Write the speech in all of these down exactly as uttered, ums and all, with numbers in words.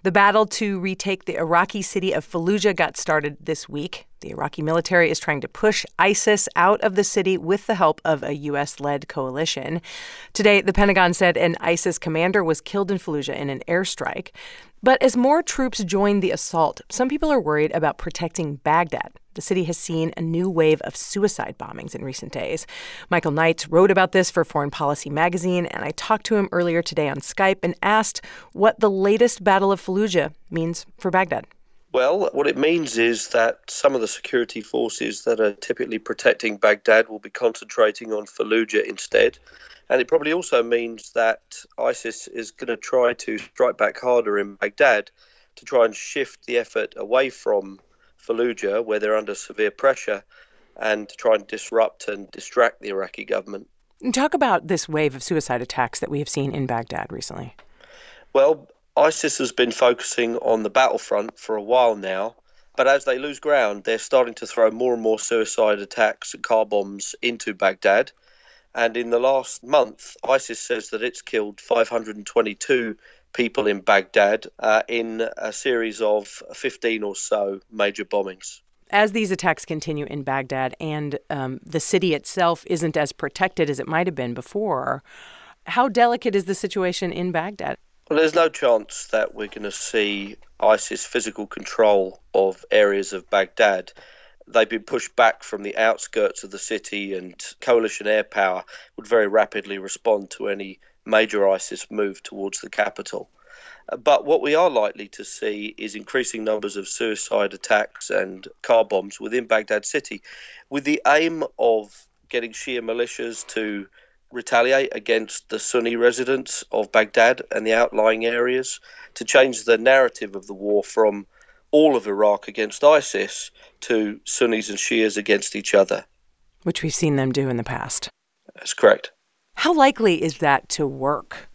The battle to retake the Iraqi city of Fallujah got started this week. The Iraqi military is trying to push ISIS out of the city with the help of a U S-led coalition. Today, the Pentagon said an ISIS commander was killed in Fallujah in an airstrike. But as more troops join the assault, some people are worried about protecting Baghdad. The city has seen a new wave of suicide bombings in recent days. Michael Knight wrote about this for Foreign Policy magazine, and I talked to him earlier today on Skype and asked what the latest Battle of Fallujah means for Baghdad. Well, what it means is that some of the security forces that are typically protecting Baghdad will be concentrating on Fallujah instead. And it probably also means that ISIS is going to try to strike back harder in Baghdad to try and shift the effort away from Fallujah, where they're under severe pressure, and to try and disrupt and distract the Iraqi government. Talk about this wave of suicide attacks that we have seen in Baghdad recently. Well, ISIS has been focusing on the battlefront for a while now, but as they lose ground, they're starting to throw more and more suicide attacks and car bombs into Baghdad. And in the last month, ISIS says that it's killed five hundred twenty-two people in Baghdad uh, in a series of fifteen or so major bombings. As these attacks continue in Baghdad and um, the city itself isn't as protected as it might have been before, how delicate is the situation in Baghdad? Well, there's no chance that we're going to see ISIS physical control of areas of Baghdad. They've been pushed back from the outskirts of the city, and coalition air power would very rapidly respond to any major ISIS move towards the capital. But what we are likely to see is increasing numbers of suicide attacks and car bombs within Baghdad city, with the aim of getting Shia militias to retaliate against the Sunni residents of Baghdad and the outlying areas, to change the narrative of the war from all of Iraq against ISIS to Sunnis and Shias against each other. Which we've seen them do in the past. That's correct. How likely is that to work?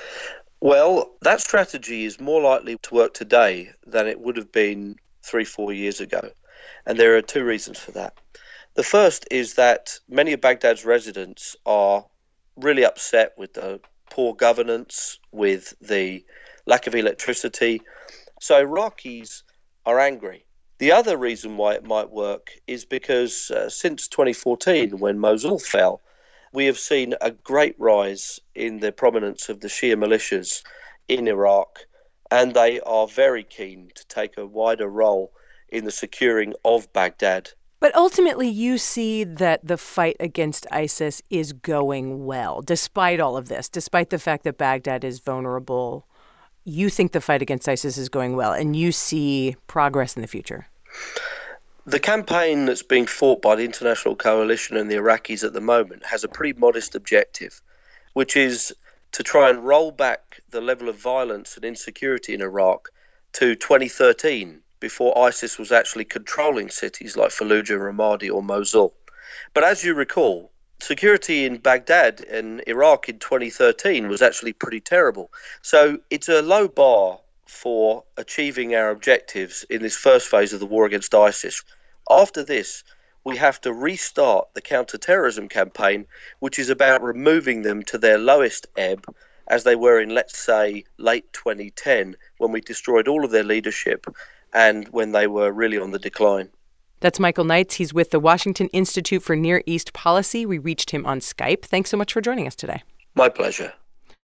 Well, that strategy is more likely to work today than it would have been three, four years ago. And there are two reasons for that. The first is that many of Baghdad's residents are really upset with the poor governance, with the lack of electricity. So Iraqis are angry. The other reason why it might work is because uh, since twenty fourteen, when Mosul fell, we have seen a great rise in the prominence of the Shia militias in Iraq, and they are very keen to take a wider role in the securing of Baghdad. But ultimately, you see that the fight against ISIS is going well, despite all of this, despite the fact that Baghdad is vulnerable. You think the fight against ISIS is going well, and you see progress in the future. The campaign that's being fought by the international coalition and the Iraqis at the moment has a pretty modest objective, which is to try and roll back the level of violence and insecurity in Iraq to twenty thirteen, before ISIS was actually controlling cities like Fallujah, Ramadi or Mosul. But as you recall, security in Baghdad and Iraq in twenty thirteen was actually pretty terrible. So it's a low bar for achieving our objectives in this first phase of the war against ISIS. After this, we have to restart the counter-terrorism campaign, which is about removing them to their lowest ebb, as they were in, let's say, late twenty ten, when we destroyed all of their leadership and when they were really on the decline. That's Michael Knight. He's with the Washington Institute for Near East Policy. We reached him on Skype. Thanks so much for joining us today. My pleasure.